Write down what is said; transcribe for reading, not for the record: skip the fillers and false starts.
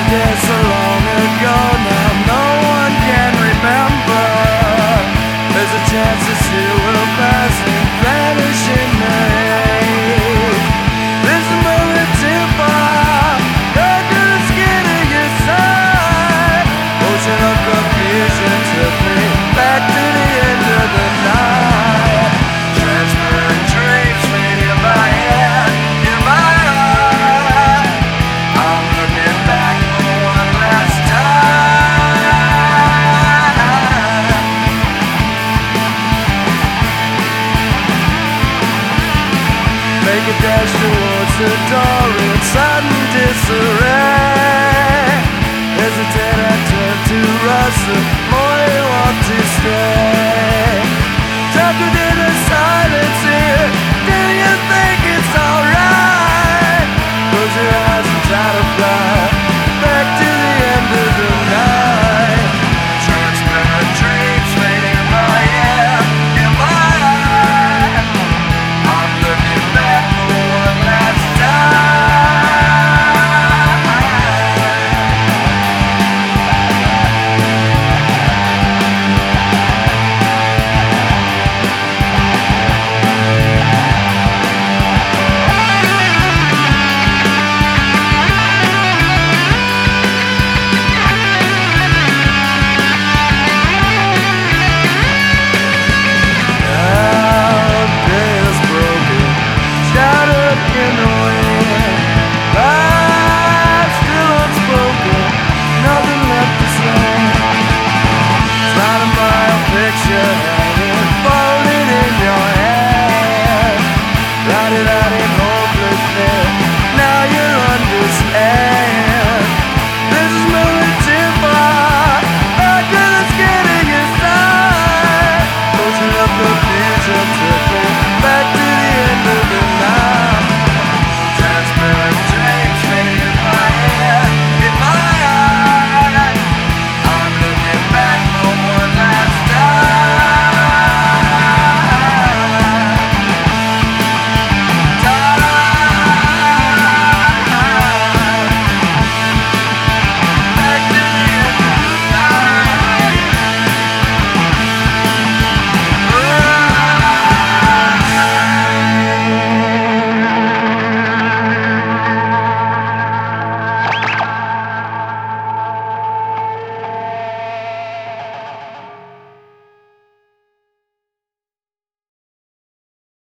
dead so long ago, now no one can remember. There's a chance this year will pass and vanish in the haze. This moment too far, go to the skin of your side. Ocean of confusion took me back to the end of the night. Transparent dreams made in my head, in my heart. I'm looking back for one last time. Make a dash towards the door in sudden disarray. Hesitate, I turn to rust.